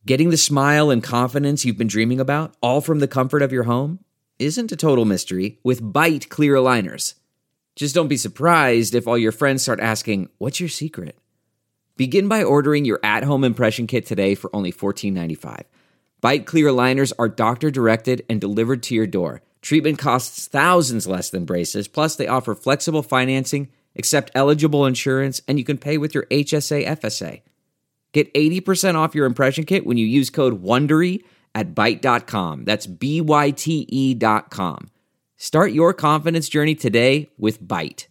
Getting the smile and confidence you've been dreaming about, all from the comfort of your home, isn't a total mystery with Byte clear aligners. Just don't be surprised if all your friends start asking, "What's your secret?" Begin by ordering your at-home impression kit today for only $14.95. Byte clear aligners are doctor-directed and delivered to your door. Treatment costs thousands less than braces, plus they offer flexible financing, accept eligible insurance, and you can pay with your HSA FSA. Get 80% off your impression kit when you use code WONDERY at Byte.com. That's BYTE.com. Start your confidence journey today with Byte.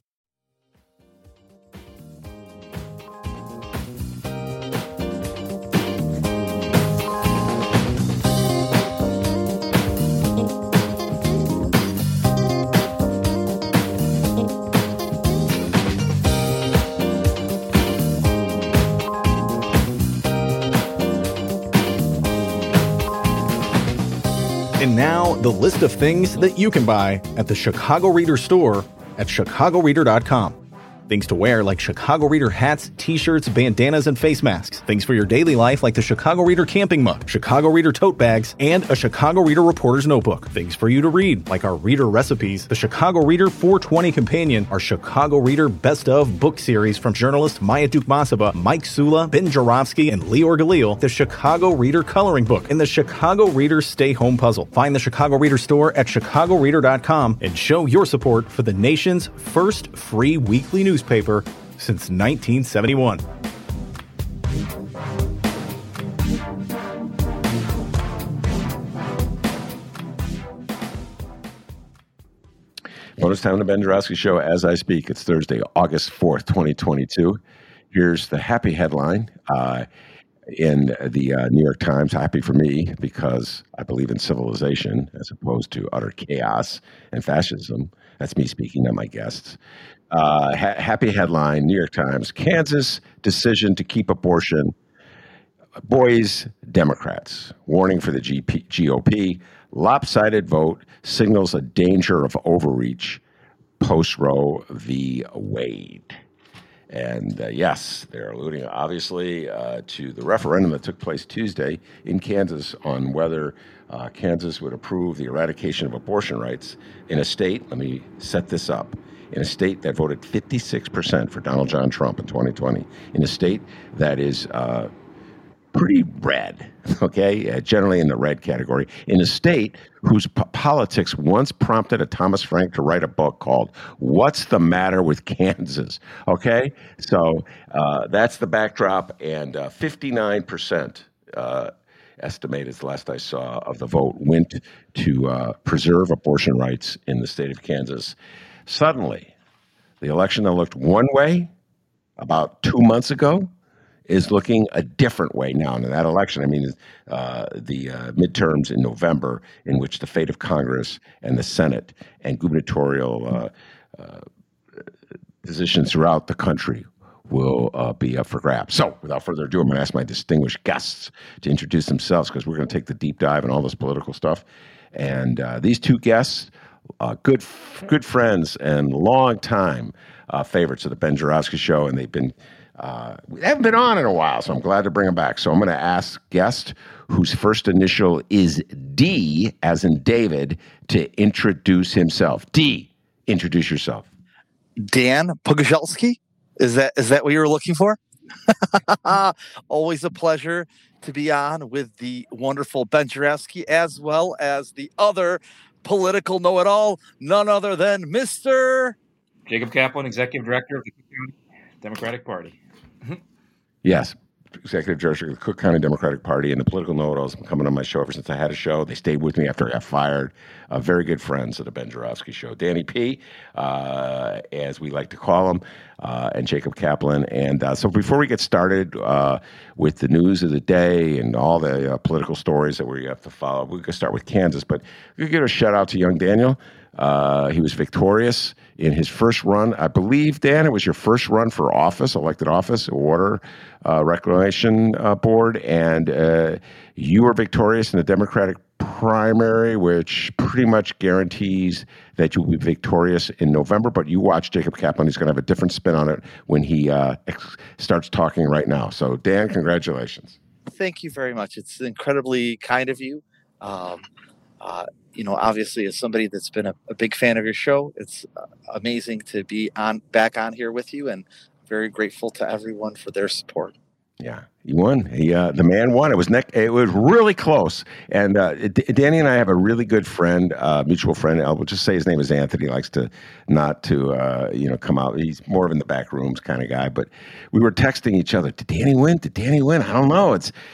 And now, the list of things that you can buy at the Chicago Reader store at chicagoreader.com. Things to wear like Chicago Reader hats, t-shirts, bandanas, and face masks. Things for your daily life like the Chicago Reader camping mug, Chicago Reader tote bags, and a Chicago Reader reporter's notebook. Things for you to read like our Reader recipes, the Chicago Reader 420 Companion, our Chicago Reader Best of book series from journalists Maya Dukmasova, Mike Sula, Ben Jarofsky, and Lior Galil, the Chicago Reader coloring book, and the Chicago Reader Stay Home puzzle. Find the Chicago Reader store at chicagoreader.com and show your support for the nation's first free weekly newspaper since 1971. Bonus time on the Ben Jarofsky Show as I speak. It's Thursday, August 4th, 2022. Here's the happy headline in the New York Times. Happy for me because I believe in civilization as opposed to utter chaos and fascism. That's me speaking, not my guests. Happy headline, New York Times. Kansas decision to keep abortion. Boys, Democrats. Warning for the GOP. Lopsided vote signals a danger of overreach. Post-Roe v. Wade. And yes, they're alluding, obviously, to the referendum that took place Tuesday in Kansas on whether Kansas would approve the eradication of abortion rights in a state, let me set this up, in a state that voted 56% for Donald John Trump in 2020, in a state that is pretty red, okay, generally in the red category, in a state whose politics once prompted a Thomas Frank to write a book called What's the Matter with Kansas, okay? So that's the backdrop, and 59% estimated, the last I saw, of the vote went to preserve abortion rights in the state of Kansas. Suddenly, the election that looked one way about 2 months ago is looking a different way now. And in that election, I mean, the midterms in November, in which the fate of Congress and the Senate and gubernatorial positions throughout the country will be up for grabs. So without further ado, I'm going to ask my distinguished guests to introduce themselves because we're going to take the deep dive and all this political stuff. And these two guests, good friends and long time favorites of the Ben Jarofsky Show, and they haven't been on in a while, so I'm glad to bring them back. So I'm going to ask guest whose first initial is D, as in David, to introduce himself. D, introduce yourself. Dan Pogorzelski? Is that what you were looking for? Always a pleasure to be on with the wonderful Ben Jarofsky, as well as the other political know-it-all, none other than Mr. Jacob Kaplan, Executive Director of the Cook County Democratic Party. Yes, Executive Director of the Cook County Democratic Party, and the political know-it-alls have been coming on my show ever since I had a show. They stayed with me after I got fired. Very good friends of the Ben Jarofsky Show. Danny P., as we like to call him, and Jacob Kaplan. And so before we get started with the news of the day and all the political stories that we have to follow, we're going to start with Kansas. But we're going to give a shout-out to young Daniel. He was victorious in his first run. I believe, Dan, it was your first run for office, elected office, Water Reclamation Board, and you were victorious in the Democratic primary, which pretty much guarantees that you'll be victorious in November. But you watch Jacob Kaplan. He's going to have a different spin on it when he starts talking right now. So, Dan, congratulations. thank you very much. It's incredibly kind of you. Um, Obviously, as somebody that's been a big fan of your show, it's amazing to be back on here with you, and very grateful to everyone for their support. Yeah, he won. The man won. It was really close. And Danny and I have a really good friend, mutual friend. I'll just say his name is Anthony. He likes to not to come out. He's more of in the back rooms kind of guy. But we were texting each other. Did Danny win? Did Danny win? I don't know.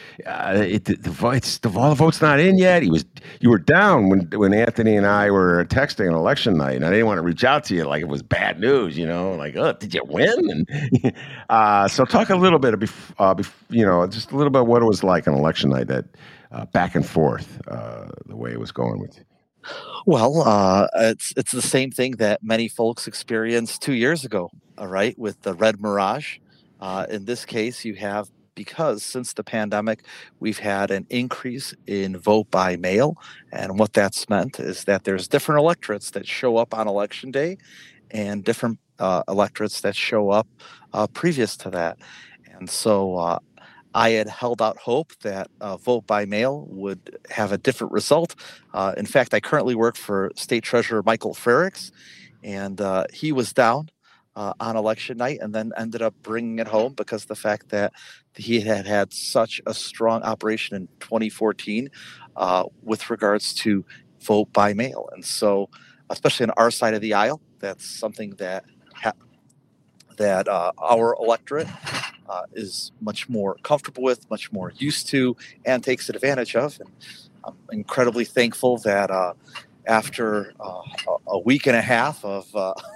The vote's not in yet. You were down when Anthony and I were texting on election night, and I didn't want to reach out to you like it was bad news. Like, oh, did you win? And so talk a little bit just a little bit what it was like on election night, that back and forth, the way it was going with you. Well, it's the same thing that many folks experienced 2 years ago, all right, with the Red Mirage. In this case, because since the pandemic, we've had an increase in vote by mail. And what that's meant is that there's different electorates that show up on election day and different electorates that show up previous to that. And so I had held out hope that vote by mail would have a different result. In fact, I currently work for State Treasurer Michael Frerichs, and he was down on election night and then ended up bringing it home because of the fact that he had such a strong operation in 2014 with regards to vote by mail. And so, especially on our side of the aisle, that's something that our electorate is much more comfortable with, much more used to, and takes advantage of. And I'm incredibly thankful that after a week and a half of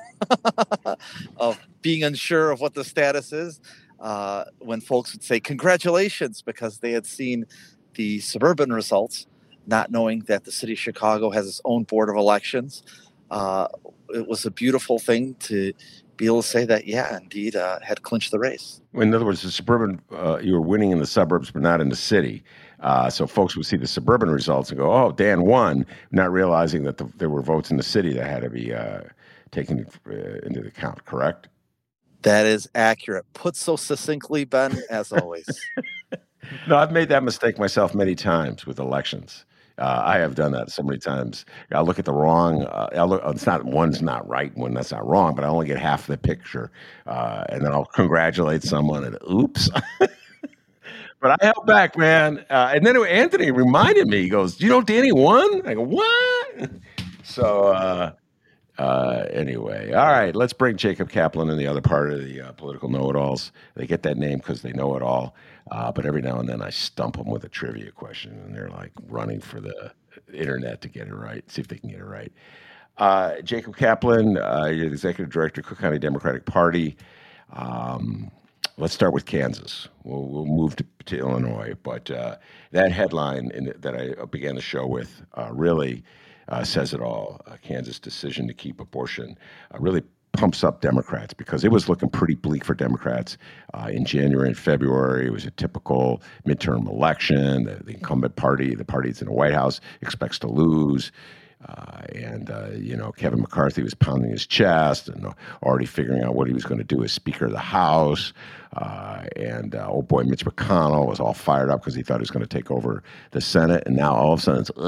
of being unsure of what the status is, when folks would say congratulations because they had seen the suburban results, not knowing that the city of Chicago has its own board of elections, it was a beautiful thing to be able to say that, yeah, indeed, had clinched the race. In other words, the suburban, you were winning in the suburbs, but not in the city. So folks would see the suburban results and go, oh, Dan won, not realizing that there were votes in the city that had to be taken into account, correct? That is accurate. Put so succinctly, Ben, as always. No, I've made that mistake myself many times with elections. I have done that so many times. I'll look at the wrong. One's not right, one that's not wrong, but I only get half the picture, and then I'll congratulate someone, and oops. But I held back, man. And then Anthony reminded me. He goes, "Do you know Danny won?" I go, "What?" So anyway, all right. Let's bring Jacob Kaplan in the other part of the political know-it-alls. They get that name because they know it all. But every now and then I stump them with a trivia question, and they're like running for the internet to get it right, see if they can get it right. Jacob Kaplan, you're the executive director of Cook County Democratic Party. Let's start with Kansas. We'll move to Illinois. But that headline that I began the show with really says it all. Kansas' decision to keep abortion really pumps up Democrats because it was looking pretty bleak for Democrats in January and February. It was a typical midterm election. The incumbent party, the party that's in the White House, expects to lose. Kevin McCarthy was pounding his chest and already figuring out what he was going to do as Speaker of the House. Old boy Mitch McConnell was all fired up because he thought he was going to take over the Senate. And now all of a sudden it's,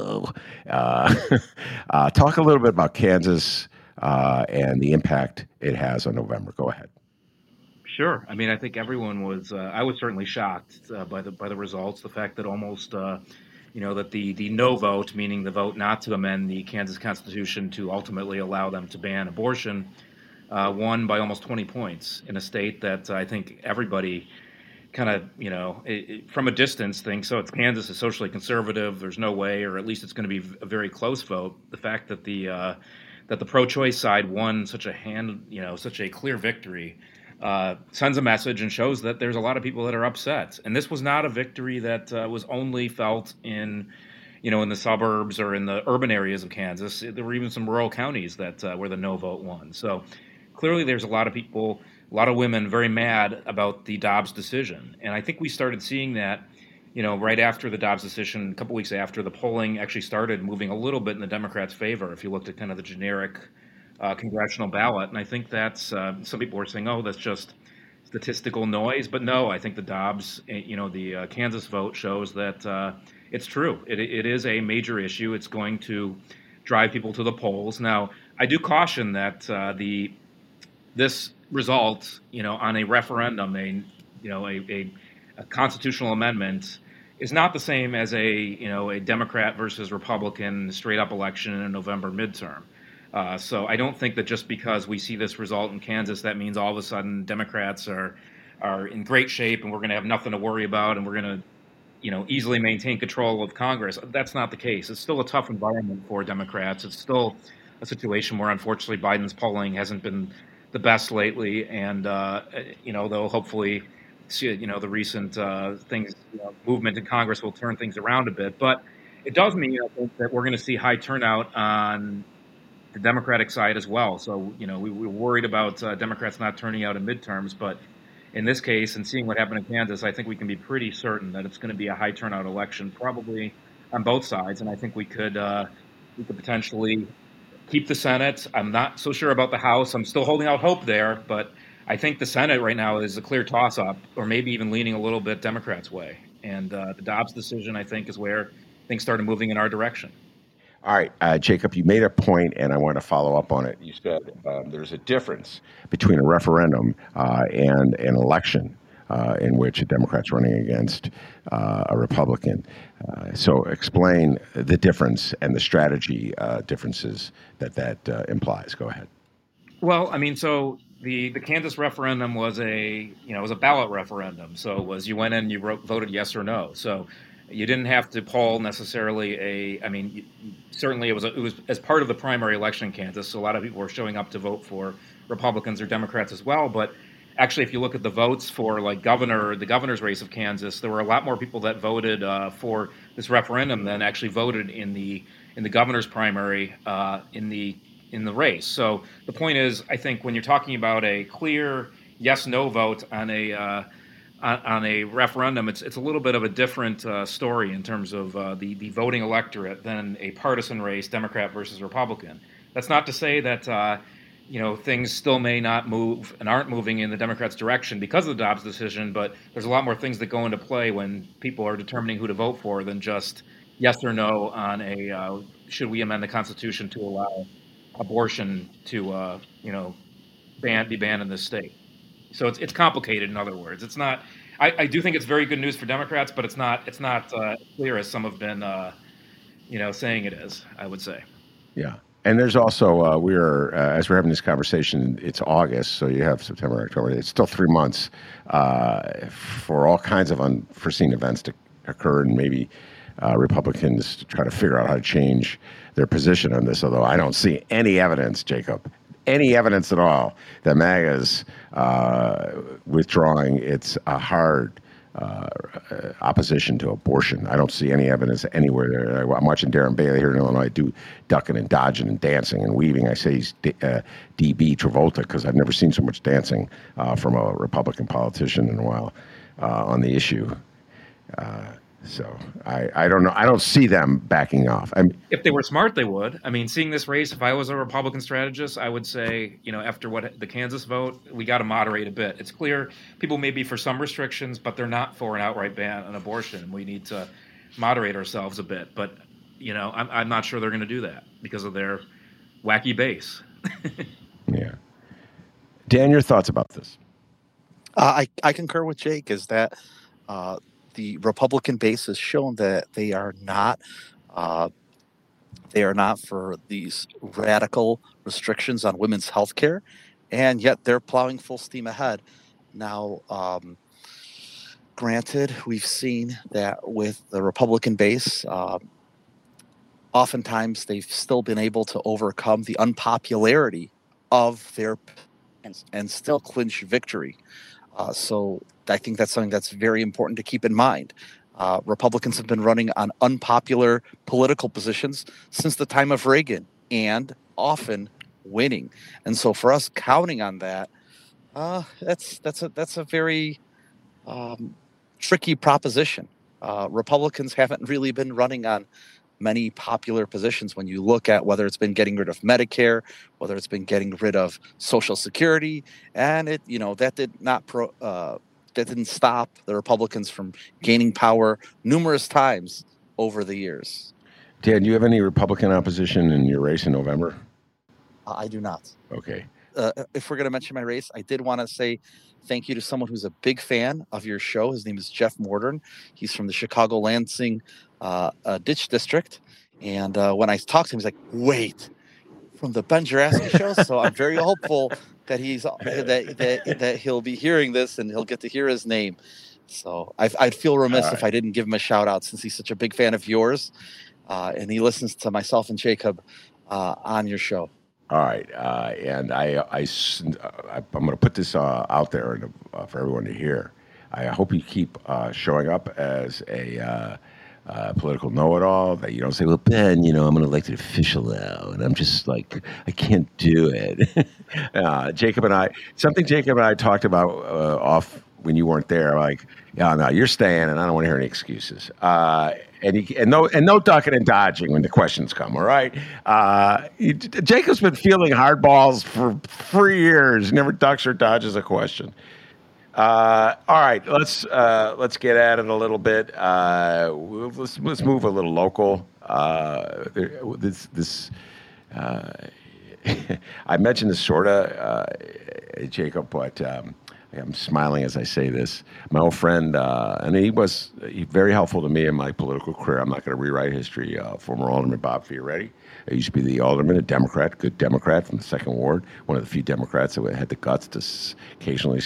talk a little bit about Kansas and the impact it has on November. Go ahead. Sure. I mean, I think everyone was. I was certainly shocked by the results. The fact that almost, that the no vote, meaning the vote not to amend the Kansas Constitution to ultimately allow them to ban abortion, won by almost 20 points in a state that I think everybody kind of, from a distance thinks, so it's Kansas is socially conservative. There's no way, or at least it's going to be a very close vote. The fact that the pro-choice side won such a clear victory sends a message and shows that there's a lot of people that are upset. And this was not a victory that was only felt in the suburbs or in the urban areas of Kansas. There were even some rural counties that where the no vote won. So clearly there's a lot of people, a lot of women very mad about the Dobbs decision. And I think we started seeing that, right after the Dobbs decision, a couple weeks after, the polling actually started moving a little bit in the Democrats' favor if you looked at kind of the generic congressional ballot. And I think that's some people were saying, oh, that's just statistical noise. But no, I think the Dobbs, the Kansas vote shows that it's true. It is a major issue. It's going to drive people to the polls. Now, I do caution that this result, on a referendum, a constitutional amendment, is not the same as a Democrat versus Republican straight up election in a November midterm. So I don't think that just because we see this result in Kansas, that means all of a sudden Democrats are in great shape and we're going to have nothing to worry about and we're going to easily maintain control of Congress. That's not the case. It's still a tough environment for Democrats. It's still a situation where unfortunately Biden's polling hasn't been the best lately, and they'll hopefully see the recent things movement in Congress will turn things around a bit. But it does mean, I think, that we're going to see high turnout on the Democratic side as well. So we were worried about Democrats not turning out in midterms, but in this case, and seeing what happened in Kansas, I think we can be pretty certain that it's going to be a high turnout election, probably on both sides. And I think we could potentially keep the Senate. I'm not so sure about the House. I'm still holding out hope there, but I think the Senate right now is a clear toss-up, or maybe even leaning a little bit Democrats' way. And the Dobbs decision, I think, is where things started moving in our direction. All right, Jacob, you made a point, and I want to follow up on it. You said there's a difference between a referendum and an election in which a Democrat's running against a Republican. So explain the difference and the strategy differences that implies. Go ahead. Well, I mean, so the Kansas referendum was a ballot referendum. So it was, you went in, you voted yes or no. So you didn't have to poll necessarily certainly it was as part of the primary election in Kansas. So a lot of people were showing up to vote for Republicans or Democrats as well. But actually, if you look at the votes for the governor's race of Kansas, there were a lot more people that voted for this referendum than actually voted in the governor's primary in the race. So the point is, I think when you're talking about a clear yes/no vote on a referendum, it's a little bit of a different story in terms of the voting electorate than a partisan race, Democrat versus Republican. That's not to say that things still may not move and aren't moving in the Democrats' direction because of the Dobbs decision, but there's a lot more things that go into play when people are determining who to vote for than just yes or no on should we amend the Constitution to allow abortion to be banned in this state. So it's complicated. In other words, it's not. I do think it's very good news for Democrats, but it's not clear as some have been saying it is. I would say. Yeah. And there's also, as we're having this conversation, it's August, so you have September, October. It's still 3 months for all kinds of unforeseen events to occur, and maybe Republicans try to figure out how to change their position on this, although I don't see any evidence, Jacob, any evidence at all that MAGA's withdrawing its hard opposition to abortion. I don't see any evidence anywhere there. I'm watching Darren Bailey here in Illinois do ducking and dodging and dancing and weaving. I say he's DB Travolta because I've never seen so much dancing from a Republican politician in a while on the issue. So I don't know. I don't see them backing off. If they were smart, they would. I mean, seeing this race, if I was a Republican strategist, I would say, after the Kansas vote, we got to moderate a bit. It's clear people may be for some restrictions, but they're not for an outright ban on abortion. We need to moderate ourselves a bit. But, I'm not sure they're going to do that because of their wacky base. Yeah. Dan, your thoughts about this? I concur with Jake, is that the Republican base has shown that they are not for these radical restrictions on women's health care, and yet they're plowing full steam ahead. Now, granted, we've seen that with the Republican base, oftentimes they've still been able to overcome the unpopularity of their and still clinch victory. So I think that's something that's very important to keep in mind. Republicans have been running on unpopular political positions since the time of Reagan and often winning. And so for us counting on that, that's a very tricky proposition. Republicans haven't really been running on many popular positions when you look at whether it's been getting rid of Medicare, whether it's been getting rid of Social Security, and that didn't stop the Republicans from gaining power numerous times over the years. Dan, do you have any Republican opposition in your race in November? I do not. Okay. If we're going to mention my race, I did want to say thank you to someone who's a big fan of your show. His name is Jeff Mordern. He's from the Chicago Lansing Ditch District. And when I talked to him, he's like, wait, from the Ben Joravsky show? So I'm very hopeful that that he'll be hearing this and he'll get to hear his name. So I'd feel remiss if I didn't give him a shout out, since he's such a big fan of yours. And he listens to myself and Jacob on your show. All right, and I'm going to put this out there for everyone to hear. I hope you keep showing up as a political know-it-all, that you don't say, well, Ben, I'm an elected official now, and I'm just like, I can't do it. Jacob and I talked about off when you weren't there, like, yeah, no, you're staying, and I don't want to hear any excuses. And no ducking and dodging when the questions come. All right, Jacob's been fielding hardballs for 3 years. Never ducks or dodges a question. All right, let's get at it a little bit. Let's move a little local. I mentioned this sorta, Jacob, but. I'm smiling as I say this. My old friend, and he was very helpful to me in my political career. I'm not going to rewrite history. Former Alderman Bob Fioretti. I used to be the alderman, a Democrat, good Democrat from the 2nd Ward, one of the few Democrats that had the guts to occasionally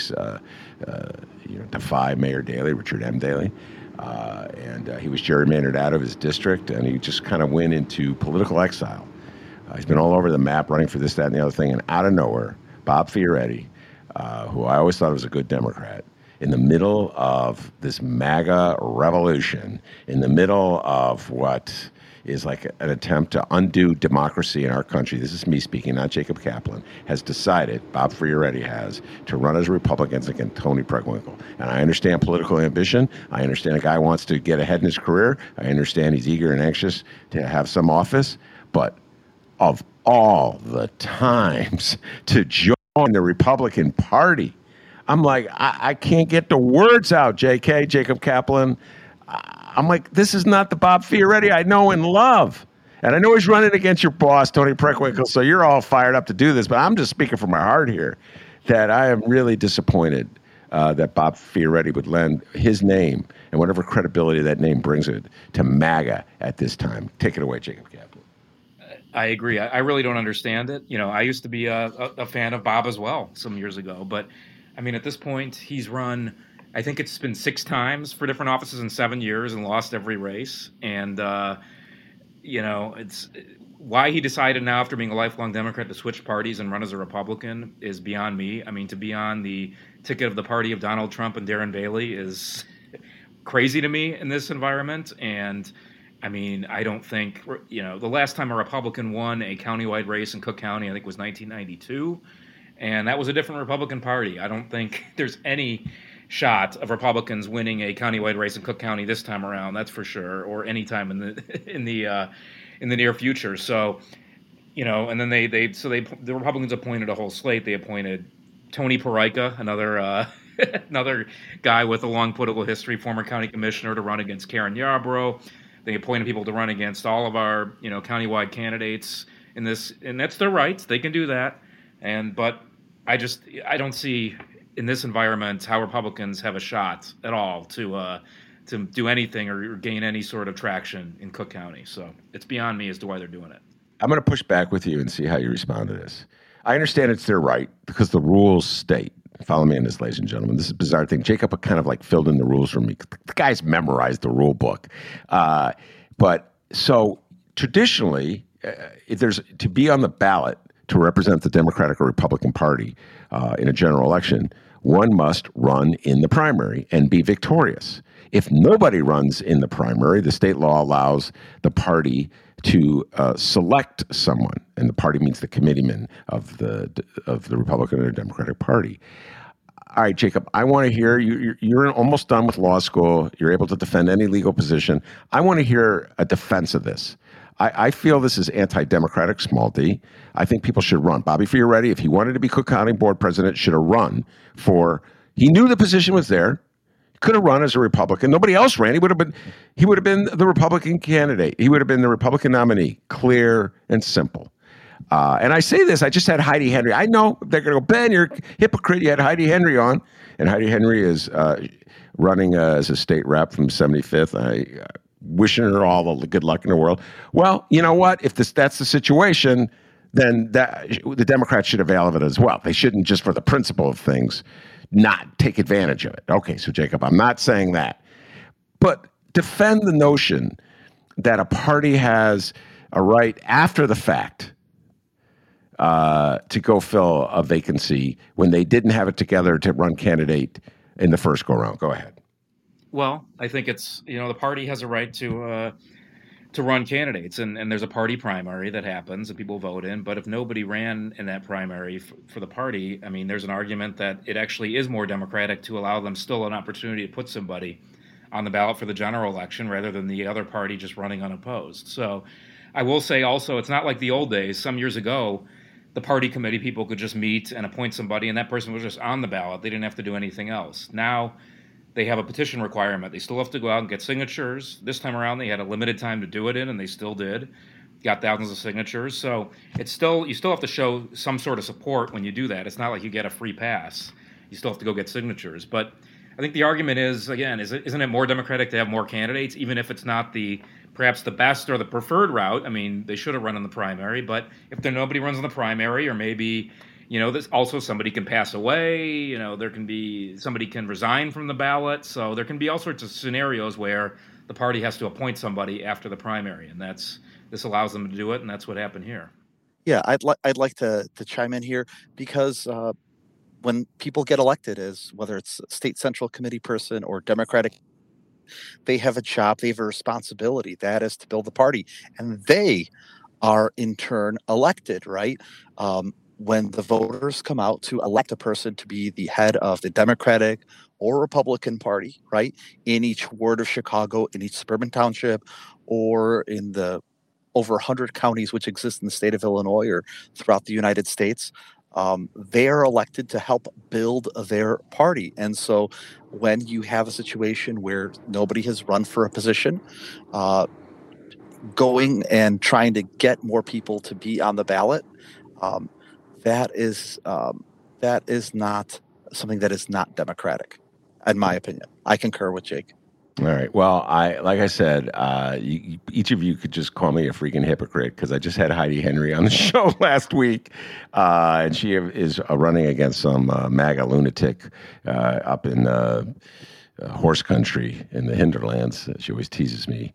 defy Mayor Daley, Richard M. Daley. And he was gerrymandered out of his district, and he just kind of went into political exile. He's been all over the map running for this, that, and the other thing, and out of nowhere, Bob Fioretti, who I always thought was a good Democrat, in the middle of this MAGA revolution, in the middle of what is like an attempt to undo democracy in our country, this is me speaking, not Jacob Kaplan, has decided, Bob Fioretti has, to run as a Republican against Tony Preckwinkle. And I understand political ambition. I understand a guy wants to get ahead in his career. I understand he's eager and anxious to have some office. But of all the times to join the Republican Party, I'm like, I can't get the words out, Jacob Kaplan. I'm like, this is not the Bob Fioretti I know and love. And I know he's running against your boss, Tony Preckwinkle, so you're all fired up to do this, but I'm just speaking from my heart here, that I am really disappointed that Bob Fioretti would lend his name and whatever credibility that name brings it to MAGA at this time. Take it away, Jacob Kaplan. I agree. I really don't understand it. I used to be a fan of Bob as well some years ago. But, I mean, at this point, he's run, I think it's been 6 times for different offices in 7 years and lost every race. And, it's why he decided now, after being a lifelong Democrat, to switch parties and run as a Republican is beyond me. I mean, to be on the ticket of the party of Donald Trump and Darren Bailey is crazy to me in this environment. And I mean, I don't think, the last time a Republican won a countywide race in Cook County, I think was 1992, and that was a different Republican Party. I don't think there's any shot of Republicans winning a countywide race in Cook County this time around, that's for sure, or any time in the near future. So, and then the Republicans appointed a whole slate. They appointed Tony Parica, another guy with a long political history, former county commissioner, to run against Karen Yarborough. They appointed people to run against all of our, countywide candidates in this, and that's their right. They can do that. But I don't see in this environment how Republicans have a shot at all to do anything or gain any sort of traction in Cook County. So it's beyond me as to why they're doing it. I'm going to push back with you and see how you respond to this. I understand it's their right because the rules state. Follow me on this, ladies and gentlemen. This is a bizarre thing. Jacob kind of like filled in the rules for me. The guy's memorized the rule book. But so traditionally, if there's to be on the ballot to represent the Democratic or Republican Party in a general election, one must run in the primary and be victorious. If nobody runs in the primary, the state law allows the party to select someone, and the party means the committeeman of the Republican or Democratic Party. All right, Jacob, I want to hear you. You're almost done with law school. You're able to defend any legal position. I want to hear a defense of this. I feel this is anti-democratic, small d. I think people should run. Bobby Fioretti, if he wanted to be Cook County Board president, should have run for, he knew the position was there, could have run as a Republican. Nobody else ran. He would have been the Republican candidate. He would have been the Republican nominee, clear and simple. And I say this, I just had Heidi Henry. I know they're going to go, Ben, you're a hypocrite. You had Heidi Henry on. And Heidi Henry is running as a state rep from 75th. Wishing her all the good luck in the world. Well, you know what? If that's the situation, then the Democrats should avail of it as well. They shouldn't, just for the principle of things, not take advantage of it. Okay, so Jacob, I'm not saying that. But defend the notion that a party has a right after the fact to go fill a vacancy when they didn't have it together to run candidate in the first go-round. Go ahead. Well, I think it's, the party has a right to run candidates, and there's a party primary that happens and people vote in. But if nobody ran in that primary for the party, I mean, there's an argument that it actually is more democratic to allow them still an opportunity to put somebody on the ballot for the general election rather than the other party just running unopposed. So I will say also, it's not like the old days. Some years ago, the party committee people could just meet and appoint somebody, and that person was just on the ballot. They didn't have to do anything else. Now they have a petition requirement. They still have to go out and get signatures. This time around, they had a limited time to do it in, and they still did. Got thousands of signatures. So you still have to show some sort of support when you do that. It's not like you get a free pass. You still have to go get signatures. But I think the argument is, again, isn't it more democratic to have more candidates, even if it's not perhaps the best or the preferred route? I mean, they should have run in the primary. But if nobody runs in the primary, or maybe there's also somebody can pass away, somebody can resign from the ballot. So there can be all sorts of scenarios where the party has to appoint somebody after the primary. And this allows them to do it. And that's what happened here. Yeah, I'd like to chime in here because when people get elected, as whether it's state central committee person or Democratic, they have a job, they have a responsibility. That is to build the party. And they are in turn elected, right? When the voters come out to elect a person to be the head of the Democratic or Republican Party, right, in each ward of Chicago, in each suburban township, or in the over 100 counties which exist in the state of Illinois or throughout the United States, they are elected to help build their party. And so when you have a situation where nobody has run for a position, going and trying to get more people to be on the ballot, that is not something that is not democratic, in my opinion. I concur with Jake. All right. Well, like I said, each of you could just call me a freaking hypocrite because I just had Heidi Henry on the show last week, and she is running against some MAGA lunatic up in horse country in the hinterlands. She always teases me.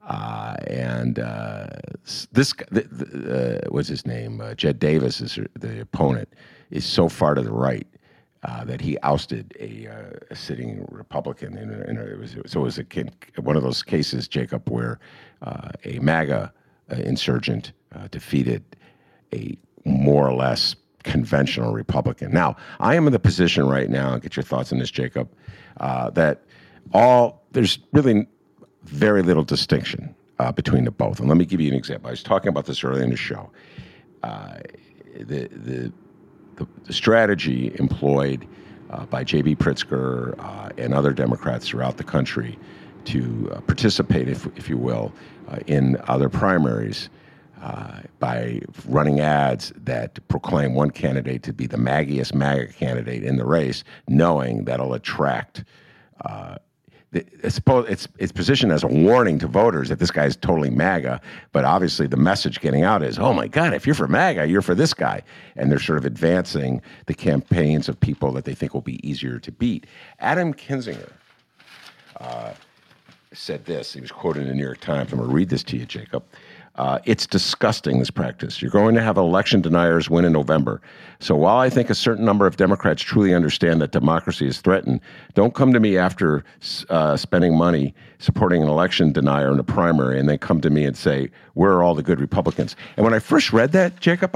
This what's his name? Jed Davis is the opponent. Is so far to the right that he ousted a sitting Republican. It was one of those cases, Jacob, where a MAGA insurgent defeated a more or less conventional Republican. Now, I am in the position right now, and get your thoughts on this, Jacob, that there's really very little distinction between the both. And let me give you an example. I was talking about this earlier in the show. The strategy employed by J.B. Pritzker and other Democrats throughout the country to participate, if you will, in other primaries by running ads that proclaim one candidate to be the maggiest MAGA candidate in the race, knowing that'll attract it's positioned as a warning to voters that this guy is totally MAGA, but obviously the message getting out is, oh my God, if you're for MAGA, you're for this guy. And they're sort of advancing the campaigns of people that they think will be easier to beat. Adam Kinzinger said this. He was quoted in the New York Times. I'm going to read this to you, Jacob. It's disgusting, this practice. You're going to have election deniers win in November. So while I think a certain number of Democrats truly understand that democracy is threatened, don't come to me after spending money supporting an election denier in a primary and then come to me and say, where are all the good Republicans? And when I first read that, Jacob, I was like,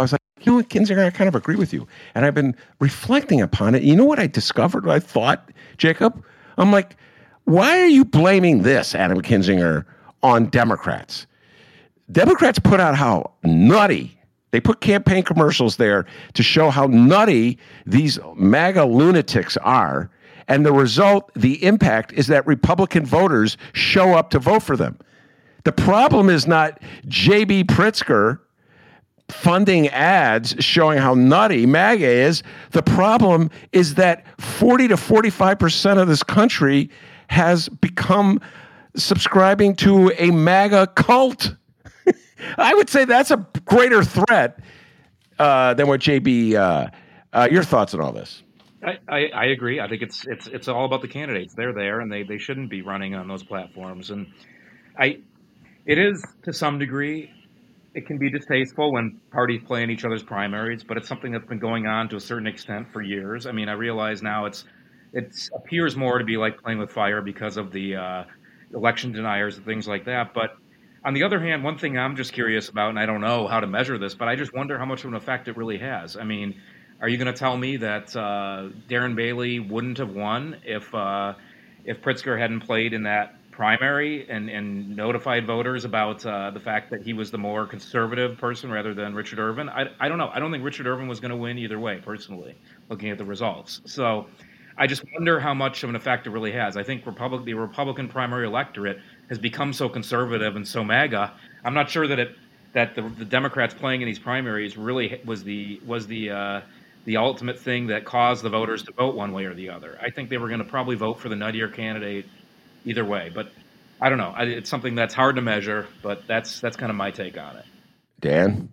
You know what, Kinzinger, I kind of agree with you. And I've been reflecting upon it. You know what I discovered? What I thought, Jacob? I'm like, why are you blaming this, Adam Kinzinger, on Democrats? Democrats put out how nutty. They put campaign commercials there to show how nutty these MAGA lunatics are. And the result, the impact, is that Republican voters show up to vote for them. The problem is not J.B. Pritzker funding ads showing how nutty MAGA is. The problem is that 40 to 45% of this country has become subscribing to a MAGA cult. I would say that's a greater threat than what JB. Your thoughts on all this? I agree. I think it's all about the candidates. They're there, and they shouldn't be running on those platforms. And it is to some degree. It can be distasteful when parties play in each other's primaries, but it's something that's been going on to a certain extent for years. I mean, I realize now it appears more to be like playing with fire because of the election deniers and things like that. But on the other hand, one thing I'm just curious about, and I don't know how to measure this, but I just wonder how much of an effect it really has. I mean, are you going to tell me that Darren Bailey wouldn't have won if Pritzker hadn't played in that primary and notified voters about the fact that he was the more conservative person rather than Richard Irvin? I don't know. I don't think Richard Irvin was going to win either way, personally, looking at the results. So I just wonder how much of an effect it really has. I think the Republican primary electorate has become so conservative and so MAGA. I'm not sure that the Democrats playing in these primaries really was the ultimate thing that caused the voters to vote one way or the other. I think they were going to probably vote for the nuttier candidate either way. But I don't know. It's something that's hard to measure, but that's kind of my take on it. Dan?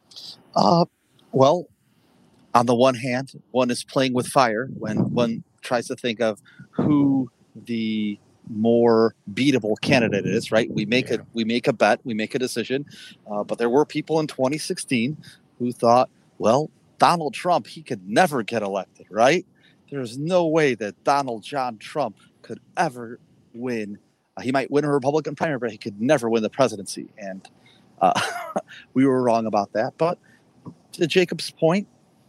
Well, on the one hand, one is playing with fire when one tries to think of who the more beatable candidate is, right? We make a bet, we make a decision. But there were people in 2016 who thought, well, Donald Trump, he could never get elected, right? There's no way that Donald John Trump could ever win. He might win a Republican primary, but he could never win the presidency. And we were wrong about that. But to Jacob's point,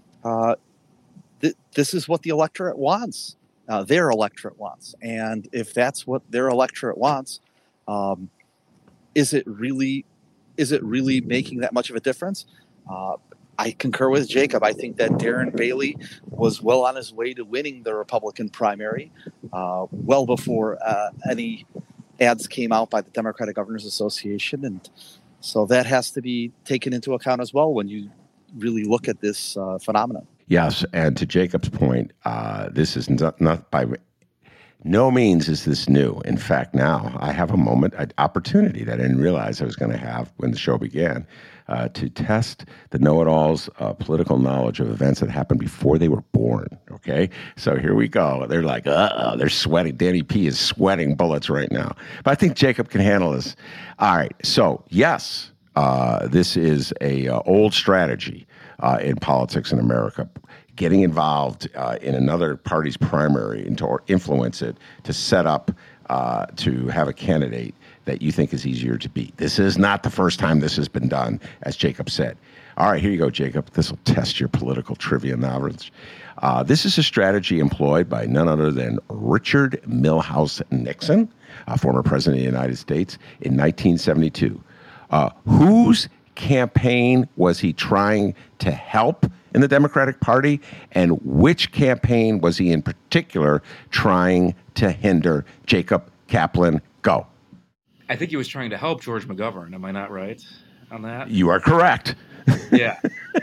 this is what the electorate wants. Their electorate wants. And if that's what their electorate wants, is it really making that much of a difference? I concur with Jacob. I think that Darren Bailey was well on his way to winning the Republican primary, well before any ads came out by the Democratic Governors Association. And so that has to be taken into account as well when you really look at this phenomenon. Yes, and to Jacob's point, this is not by no means is this new. In fact, now I have an opportunity that I didn't realize I was going to have when the show began, to test the know-it-alls' political knowledge of events that happened before they were born, okay? So here we go. They're like, they're sweating. Danny P. is sweating bullets right now. But I think Jacob can handle this. All right, so yes, this is a old strategy in politics in America, getting involved in another party's primary and to influence it, to set up to have a candidate that you think is easier to beat. This is not the first time this has been done, as Jacob said. All right, here you go, Jacob. This will test your political trivia knowledge. This is a strategy employed by none other than Richard Milhous Nixon, a former president of the United States, in 1972. Whose campaign was he trying to help in the Democratic Party, and which campaign was he in particular trying to hinder? Jacob Kaplan, go. I think he was trying to help George McGovern. Am I not right on that? You are correct. Yeah.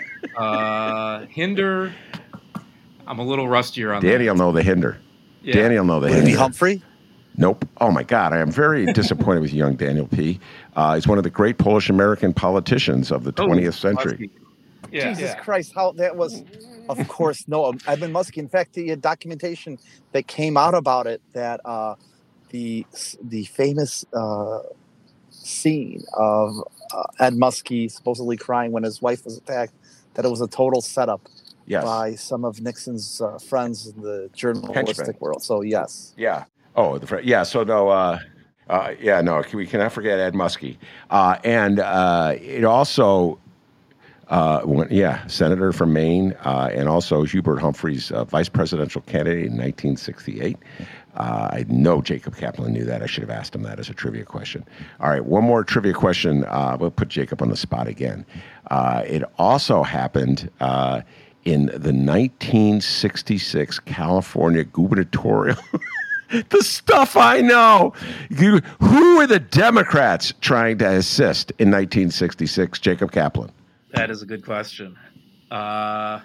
Hinder, I'm a little rustier on Danny that. will know the hinder. Yeah. Danny will know the Would hinder. it be Humphrey? Nope. Oh, my God. I am very disappointed with young Daniel P. He's one of the great Polish-American politicians of the 20th century. Yeah. Jesus Christ, how that was, of course, no, Edmund Muskie. In fact, the documentation that came out about it, that the famous scene of Ed Muskie supposedly crying when his wife was attacked, that it was a total setup by some of Nixon's friends in the journalistic world. So, yes. Yeah. Oh, so no, we cannot forget Ed Muskie. And it also, Senator from Maine, and also Hubert Humphrey's vice presidential candidate in 1968. I know Jacob Kaplan knew that. I should have asked him that as a trivia question. All right, one more trivia question. We'll put Jacob on the spot again. It also happened in the 1966 California gubernatorial. The stuff I know. Who were the Democrats trying to assist in 1966, Jacob Kaplan? That is a good question. Was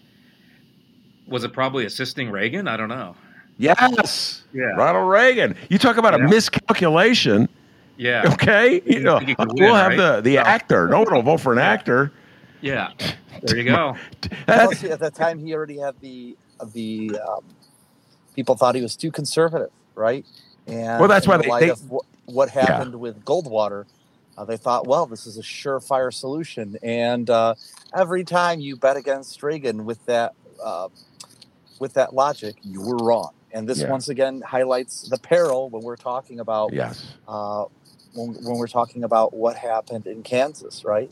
it probably assisting Reagan? I don't know. Yes. Yeah. Ronald Reagan. You talk about a miscalculation. Yeah. Okay. We'll have the actor. No one will vote for an actor. Yeah. There you go. Plus, at that time, he already had the people thought he was too conservative, right? And well, that's why what happened with Goldwater. They thought, well, this is a surefire solution, and every time you bet against Reagan with that logic, you were wrong. And this once again highlights the peril when we're talking about when we're talking about what happened in Kansas, right?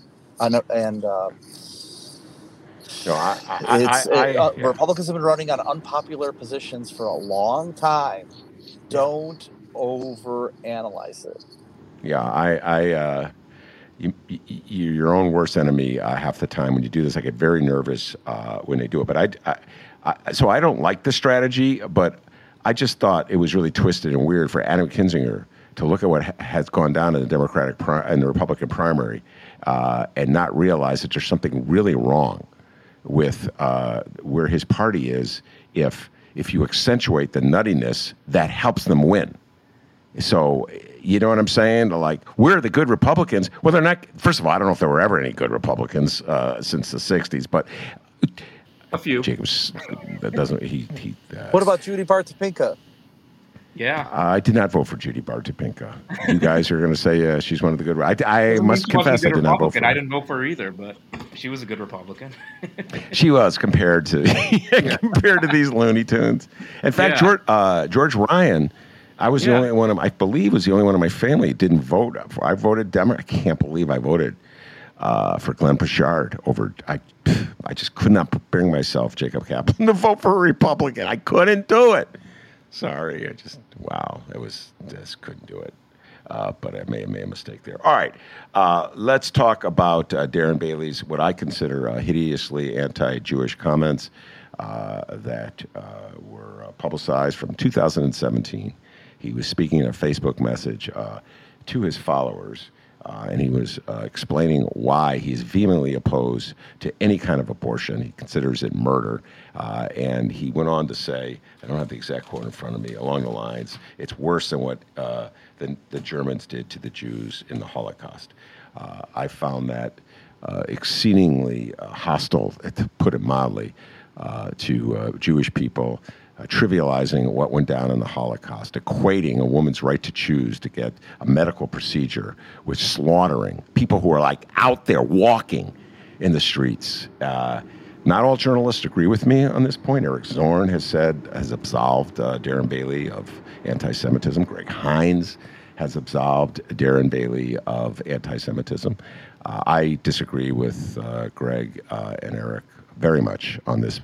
Republicans have been running on unpopular positions for a long time. Don't overanalyze it. Yeah, you're your own worst enemy half the time when you do this. I get very nervous when they do it. But so I don't like the strategy, but I just thought it was really twisted and weird for Adam Kinzinger to look at what has gone down in the Republican primary and not realize that there's something really wrong with where his party is. If you accentuate the nuttiness, that helps them win. So, you know what I'm saying? Like, we're the good Republicans. Well, they're not. First of all, I don't know if there were ever any good Republicans since the 60s, but a few. Jacobs, that doesn't. What about Judy Bart-Topinka? Yeah. I did not vote for Judy Bart-Topinka. You guys are going to say she's one of the good. I must confess, I did not vote for her. I didn't vote for her either, but she was a good Republican. She was compared to these Looney Tunes. In fact, George Ryan. I was the only one. I believe was the only one in my family who didn't vote. I voted Democrat. I can't believe I voted for Glenn Pochard over. I just could not bring myself, Jacob Kaplan, to vote for a Republican. I couldn't do it. Sorry, just couldn't do it. But I may have made a mistake there. All right, let's talk about Darren Bailey's what I consider hideously anti-Jewish comments that were publicized from 2017. He was speaking in a Facebook message to his followers, and he was explaining why he's vehemently opposed to any kind of abortion. He considers it murder. And he went on to say, I don't have the exact quote in front of me, along the lines, it's worse than what the Germans did to the Jews in the Holocaust. I found that exceedingly hostile, to put it mildly, to Jewish people, trivializing what went down in the Holocaust, equating a woman's right to choose to get a medical procedure with slaughtering people who are like out there walking in the streets. Not all journalists agree with me on this point. Eric Zorn has absolved Darren Bailey of anti-Semitism. Greg Hines has absolved Darren Bailey of anti-Semitism. I disagree with Greg and Eric very much on this.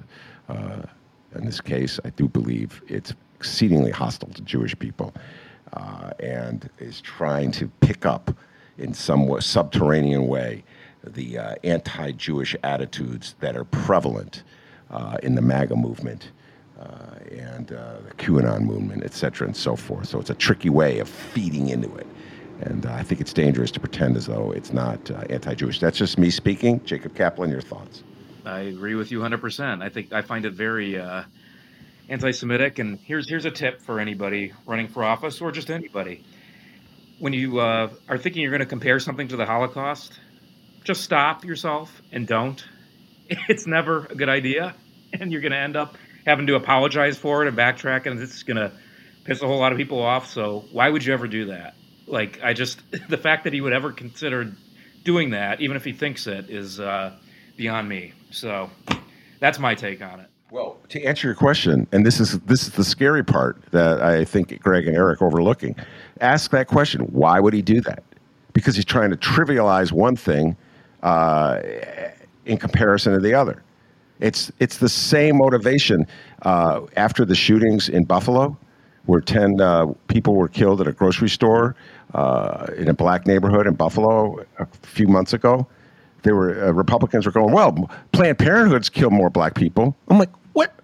In this case, I do believe it's exceedingly hostile to Jewish people and is trying to pick up in some subterranean way the anti-Jewish attitudes that are prevalent in the MAGA movement and the QAnon movement, et cetera, and so forth. So it's a tricky way of feeding into it. And I think it's dangerous to pretend as though it's not anti-Jewish. That's just me speaking. Jacob Kaplan, your thoughts? I agree with you 100%. I find it very anti-Semitic. And here's a tip for anybody running for office or just anybody. When you are thinking you're going to compare something to the Holocaust, just stop yourself and don't. It's never a good idea. And you're going to end up having to apologize for it and backtrack. And it's going to piss a whole lot of people off. So why would you ever do that? Like, the fact that he would ever consider doing that, even if he thinks it, is beyond me. So that's my take on it. Well, to answer your question, and this is the scary part that I think Greg and Eric overlooking, ask that question. Why would he do that? Because he's trying to trivialize one thing in comparison to the other. It's the same motivation. After the shootings in Buffalo, where 10 people were killed at a grocery store in a black neighborhood in Buffalo a few months ago, there were Republicans were going, well, Planned Parenthood's killed more black people. I'm like, what?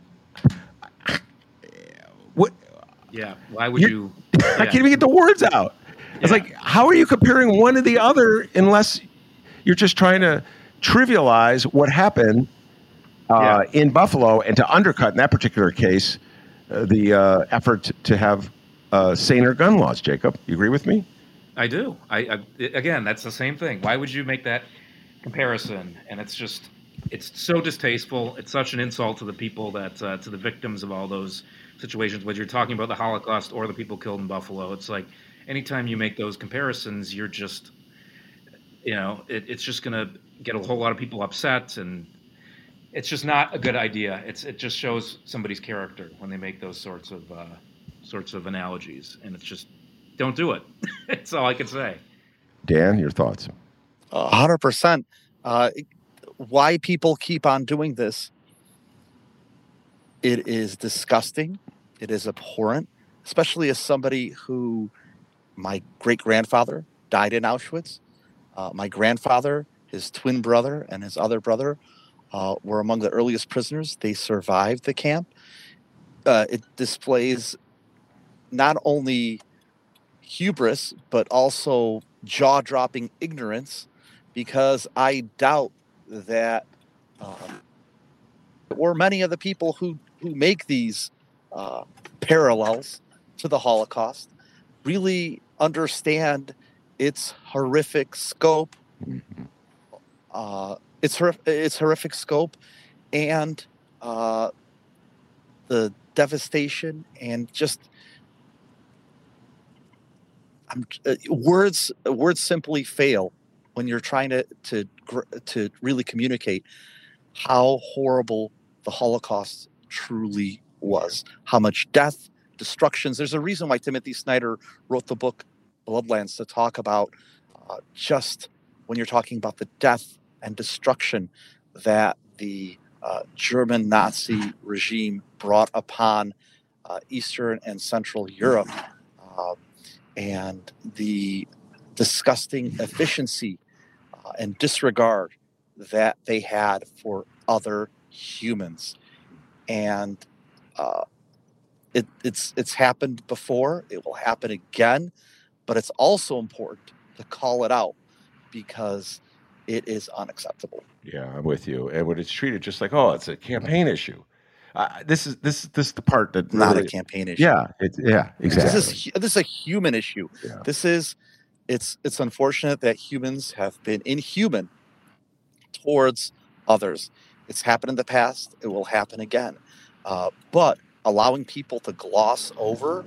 What? Yeah. Why would you? I can't even get the words out. It's like, how are you comparing one to the other unless you're just trying to trivialize what happened in Buffalo and to undercut, in that particular case, the effort to have saner gun laws? Jacob, you agree with me? I do. Again, that's the same thing. Why would you make that comparison? And it's so distasteful. It's such an insult to the people that to the victims of all those situations, whether you're talking about the Holocaust or the people killed in Buffalo. It's like anytime you make those comparisons, you're just, it's just going to get a whole lot of people upset, and it's just not a good idea. It just shows somebody's character when they make those sorts of analogies, and it's just, don't do it. That's all I can say. Dan, your thoughts? 100%. Why people keep on doing this? It is disgusting. It is abhorrent, especially as somebody who, my great-grandfather died in Auschwitz. My grandfather, his twin brother, and his other brother were among the earliest prisoners. They survived the camp. It displays not only hubris, but also jaw-dropping ignorance, because I doubt that, or many of the people who make these parallels to the Holocaust really understand its horrific scope, its horrific scope, and the devastation, and just words simply fail when you're trying to really communicate how horrible the Holocaust truly was, how much death, destructions. There's a reason why Timothy Snyder wrote the book Bloodlands, to talk about just when you're talking about the death and destruction that the German Nazi regime brought upon Eastern and Central Europe, and the disgusting efficiency and disregard that they had for other humans. And it's happened before. It will happen again. But it's also important to call it out, because it is unacceptable. Yeah, I'm with you. And when it's treated just like, oh, it's a campaign issue. This is the part that Not really, a campaign issue. Yeah, exactly. This is a human issue. Yeah. It's unfortunate that humans have been inhuman towards others. It's happened in the past. It will happen again. But allowing people to gloss over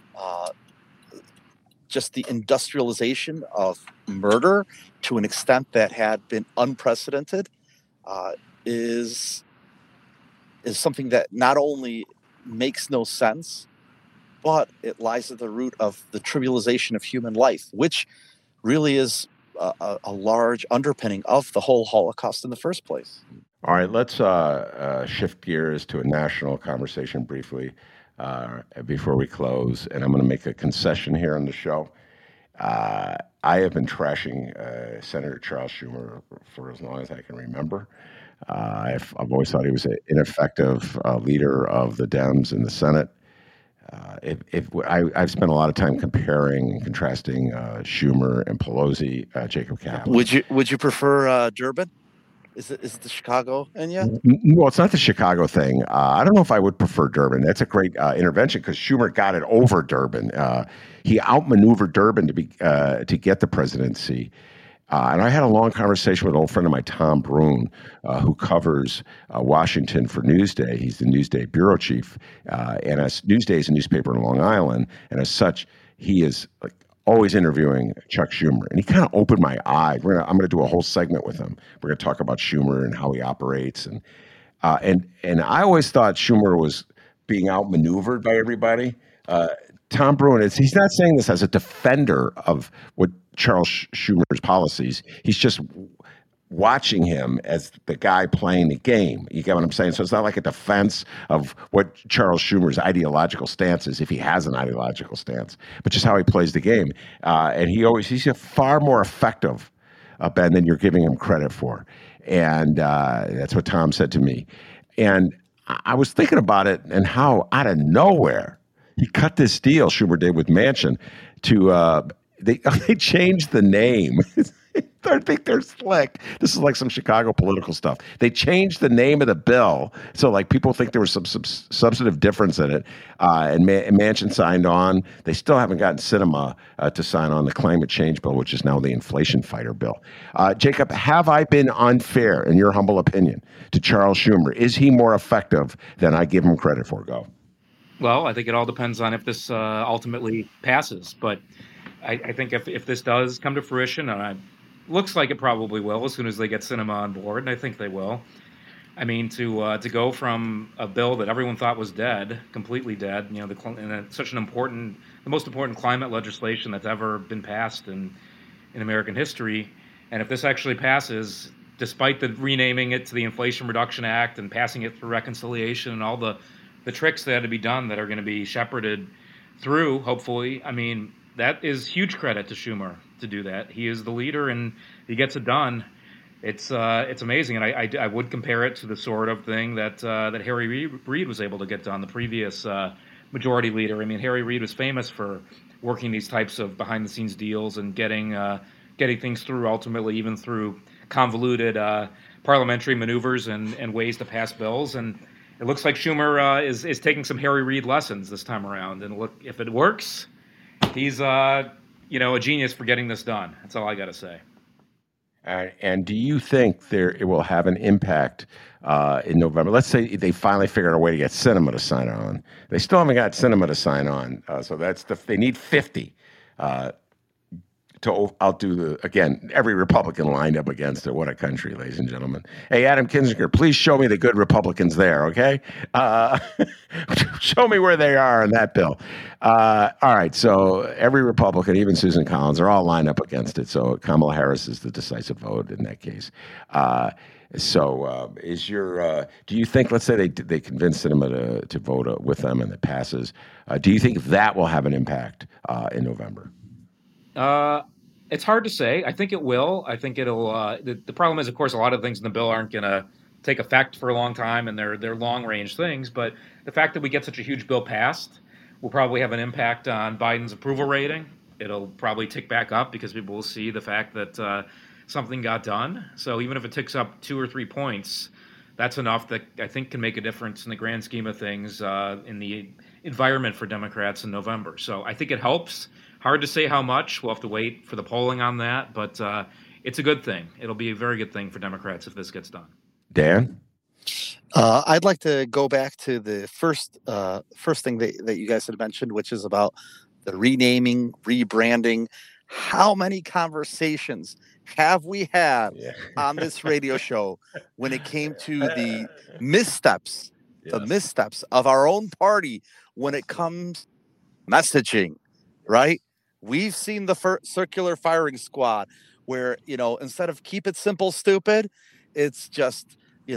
just the industrialization of murder to an extent that had been unprecedented is something that not only makes no sense, but it lies at the root of the trivialization of human life, which really is a large underpinning of the whole Holocaust in the first place. All right, let's shift gears to a national conversation briefly before we close. And I'm going to make a concession here on the show. I have been trashing Senator Charles Schumer for as long as I can remember. I've always thought he was an ineffective leader of the Dems in the Senate. I've spent a lot of time comparing and contrasting Schumer and Pelosi, Jacob Kaplan. Would you prefer Durbin? Is it the Chicago in you? No, it's not the Chicago thing. I don't know if I would prefer Durbin. That's a great intervention, because Schumer got it over Durbin. He outmaneuvered Durbin to get the presidency. And I had a long conversation with an old friend of mine, Tom Brune, who covers Washington for Newsday. He's the Newsday bureau chief, and Newsday is a newspaper in Long Island, and as such, he is always interviewing Chuck Schumer, and he kind of opened my eye. I'm going to do a whole segment with him. We're going to talk about Schumer and how he operates, and I always thought Schumer was being outmaneuvered by everybody. Tom Brune, he's not saying this as a defender of what Charles Schumer's policies. He's just watching him as the guy playing the game. You get what I'm saying? So it's not like a defense of what Charles Schumer's ideological stance is, if he has an ideological stance, but just how he plays the game. And he's a far more effective, Ben, than you're giving him credit for. And that's what Tom said to me. And I was thinking about it and how out of nowhere he cut this deal Schumer did with Manchin to they changed the name. I think they're slick. This is like some Chicago political stuff. They changed the name of the bill, so like people think there was some substantive difference in it. And Manchin signed on. They still haven't gotten Sinema to sign on the climate change bill, which is now the inflation fighter bill. Jacob, have I been unfair, in your humble opinion, to Charles Schumer? Is he more effective than I give him credit for? Go. Well, I think it all depends on if this ultimately passes. But I think if this does come to fruition, and looks like it probably will as soon as they get Sinema on board, and I think they will. I mean, to go from a bill that everyone thought was dead, completely dead, such an important, the most important climate legislation that's ever been passed in American history, and if this actually passes, despite the renaming it to the Inflation Reduction Act and passing it through reconciliation and all the tricks that had to be done that are going to be shepherded through, hopefully, I mean, that is huge credit to Schumer to do that. He is the leader, and he gets it done. It's amazing, and I would compare it to the sort of thing that Harry Reid was able to get done, the previous majority leader. I mean, Harry Reid was famous for working these types of behind-the-scenes deals and getting things through, ultimately even through convoluted parliamentary maneuvers and ways to pass bills. And it looks like Schumer is taking some Harry Reid lessons this time around. And look, if it works, he's a genius for getting this done. That's all I got to say. And do you think it will have an impact in November? Let's say they finally figured out a way to get Sinema to sign on. They still haven't got Sinema to sign on, so they need 50 to outdo every Republican lined up against it. What a country, ladies and gentlemen. Hey, Adam Kinzinger, please show me the good Republicans there, okay? Show me where they are on that bill. All right, so every Republican, even Susan Collins, are all lined up against it. So Kamala Harris is the decisive vote in that case. Do you think, let's say they convince Sinema to vote with them and it passes, do you think that will have an impact in November? It's hard to say. I think it will. I think it'll. The problem is, of course, a lot of things in the bill aren't going to take effect for a long time, and they're long-range things. But the fact that we get such a huge bill passed will probably have an impact on Biden's approval rating. It'll probably tick back up because people will see the fact that something got done. So even if it ticks up 2 or 3 points, that's enough that I think can make a difference in the grand scheme of things in the environment for Democrats in November. So I think it helps. Hard to say how much. We'll have to wait for the polling on that, but it's a good thing. It'll be a very good thing for Democrats if this gets done. Dan? I'd like to go back to the first thing that you guys had mentioned, which is about the renaming, rebranding. How many conversations have we had on this radio show when it came to the missteps, the missteps of our own party when it comes to messaging, right? We've seen the circular firing squad where, instead of keep it simple, stupid, it's just,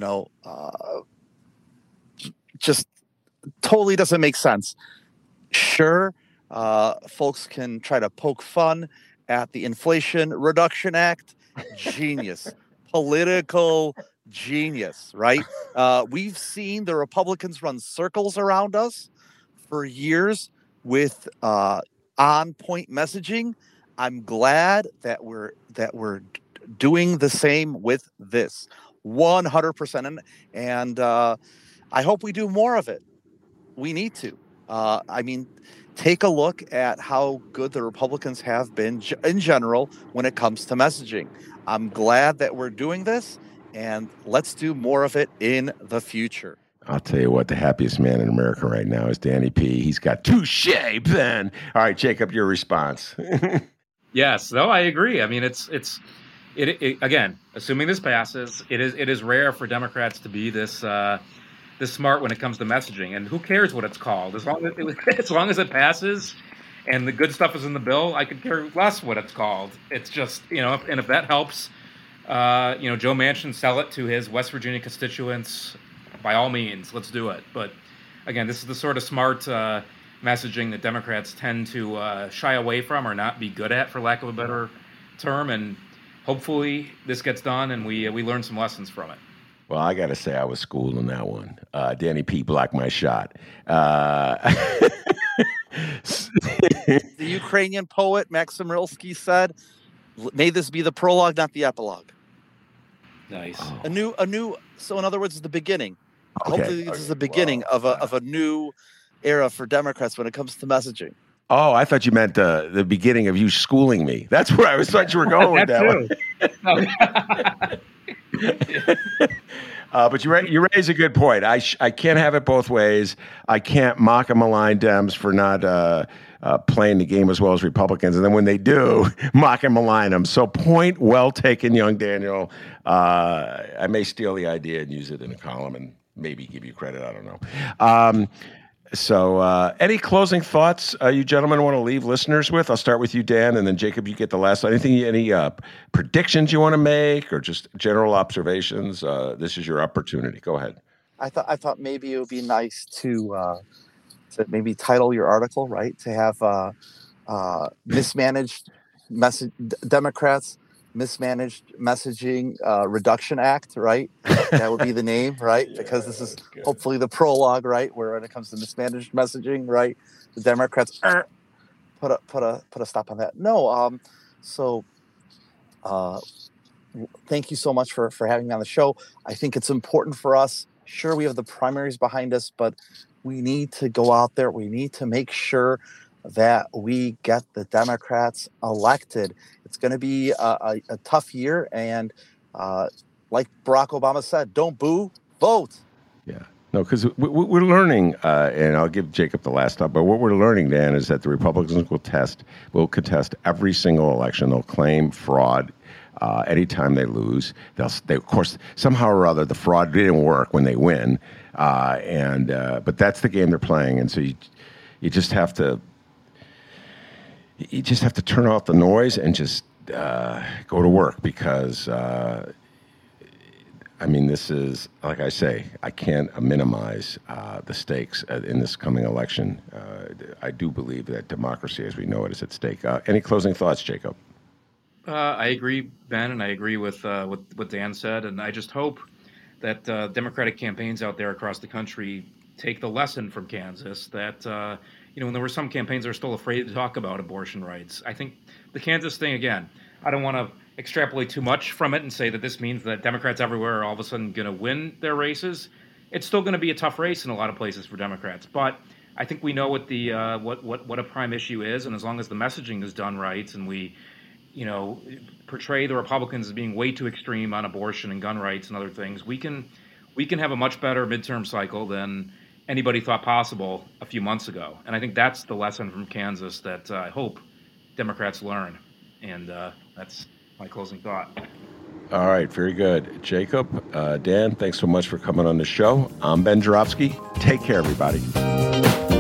just totally doesn't make sense. Sure, folks can try to poke fun at the Inflation Reduction Act. Genius. Political genius, right? We've seen the Republicans run circles around us for years with on-point messaging. I'm glad that we're doing the same with this 100%. And I hope we do more of it. We need to. Take a look at how good the Republicans have been in general when it comes to messaging. I'm glad that we're doing this, and let's do more of it in the future. I'll tell you what, the happiest man in America right now is Danny P. He's got touche, Ben. All right, Jacob, your response. Yes, no, I agree. I mean, it's again, assuming this passes, it is rare for Democrats to be this smart when it comes to messaging. And who cares what it's called? As long as it passes and the good stuff is in the bill, I could care less what it's called. It's just, and if that helps Joe Manchin, sell it to his West Virginia constituents. By all means, let's do it. But again, this is the sort of smart messaging that Democrats tend to shy away from or not be good at, for lack of a better term. And hopefully this gets done and we learn some lessons from it. Well, I got to say I was schooled on that one. Danny P. blocked my shot. The Ukrainian poet Maxim Rilsky said, "May this be the prologue, not the epilogue." Nice. A new. So in other words, it's the beginning. Okay. Hopefully, this is the beginning of a new era for Democrats when it comes to messaging. Oh, I thought you meant the beginning of you schooling me. That's where I thought you were going with that one. But you raise a good point. I can't have it both ways. I can't mock and malign Dems for not playing the game as well as Republicans. And then when they do, mock and malign them. So point well taken, young Daniel. I may steal the idea and use it in a column and maybe give you credit. I don't know. So any closing thoughts you gentlemen want to leave listeners with? I'll start with you, Dan, and then Jacob, you get the last. Any predictions you want to make or just general observations? This is your opportunity. Go ahead. I thought maybe it would be nice to maybe title your article, right? To have mismanaged Democrats, mismanaged messaging reduction act, right? That would be the name, right? Because this is hopefully the prologue, right? Where when it comes to mismanaged messaging, right? The Democrats put a stop on that. No, thank you so much for having me on the show. I think it's important for us. Sure, we have the primaries behind us, but we need to go out there. We need to make sure that we get the Democrats elected. It's going to be a tough year. And like Barack Obama said, don't boo, vote. Yeah. No, because we're learning, and I'll give Jacob the last thought, but what we're learning, Dan, is that the Republicans will contest every single election. They'll claim fraud anytime they lose. They, of course, somehow or other, the fraud didn't work when they win. But that's the game they're playing. And so you just have to turn off the noise and just go to work because, this is, like I say, I can't minimize the stakes in this coming election. I do believe that democracy as we know it is at stake. Any closing thoughts, Jacob? I agree, Ben, and I agree with what Dan said, and I just hope that Democratic campaigns out there across the country take the lesson from Kansas that when there were some campaigns that are still afraid to talk about abortion rights. I think the Kansas thing, again, I don't want to extrapolate too much from it and say that this means that Democrats everywhere are all of a sudden going to win their races. It's still going to be a tough race in a lot of places for Democrats, but I think we know what the what a prime issue is, and as long as the messaging is done right and we portray the Republicans as being way too extreme on abortion and gun rights and other things, we can have a much better midterm cycle than anybody thought possible a few months ago. And I think that's the lesson from Kansas that I hope Democrats learn. And that's my closing thought. All right, very good. Jacob, Dan, thanks so much for coming on the show. I'm Ben Joravsky. Take care, everybody.